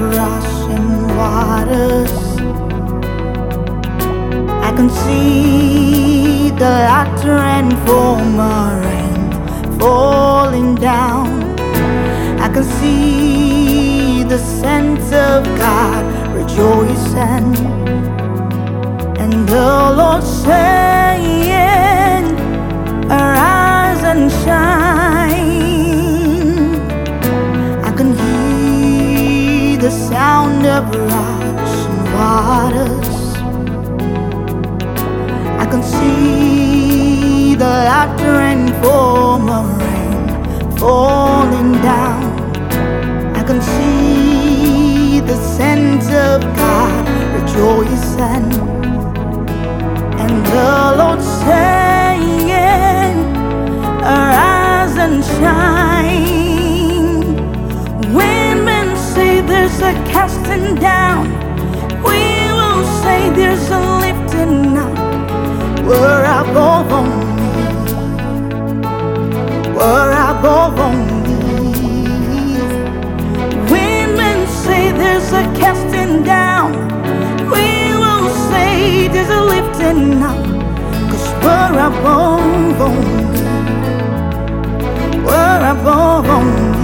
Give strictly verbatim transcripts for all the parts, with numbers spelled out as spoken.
rushing waters. I can see the laughter and former rain falling down. I can see the saints of God rejoicing, and the Lord saying, arise and shine. I can hear the sound of rushing waters. I can see the laughter and former rain falling down. I can see the saints of God rejoicing, and the Lord saying, arise and shine. Women say there's a casting down, we will say there's a lifting up. We're above only, we're above only. Women say there's a casting down, we will say there's a lifting up. Cause we're above only, we're above only.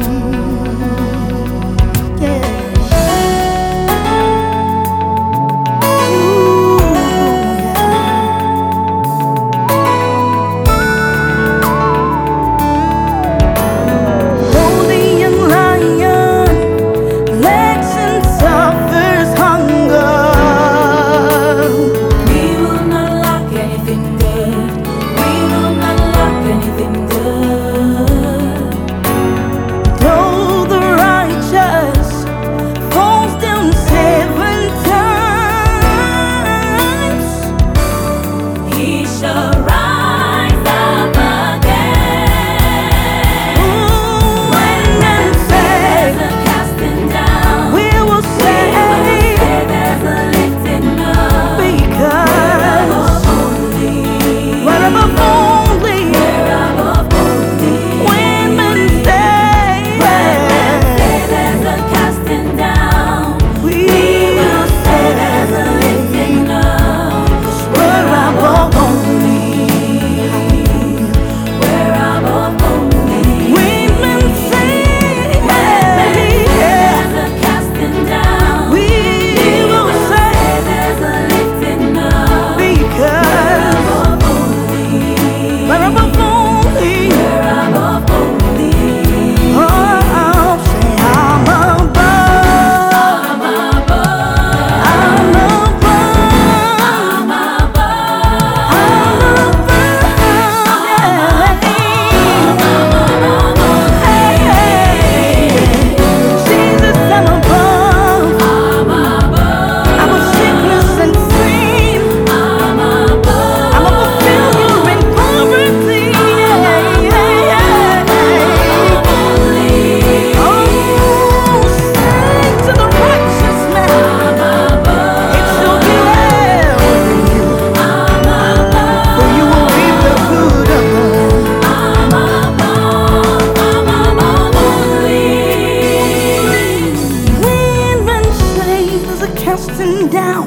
Down,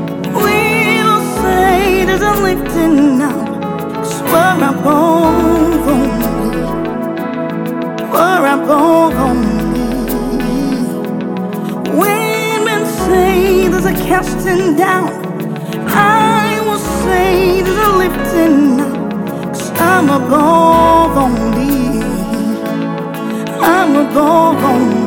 we'll say there's a lifting up. Cause we're above only, we're above only. Women say there's a casting down, I will say there's a lifting up. Cause I'm above only, I'm above only.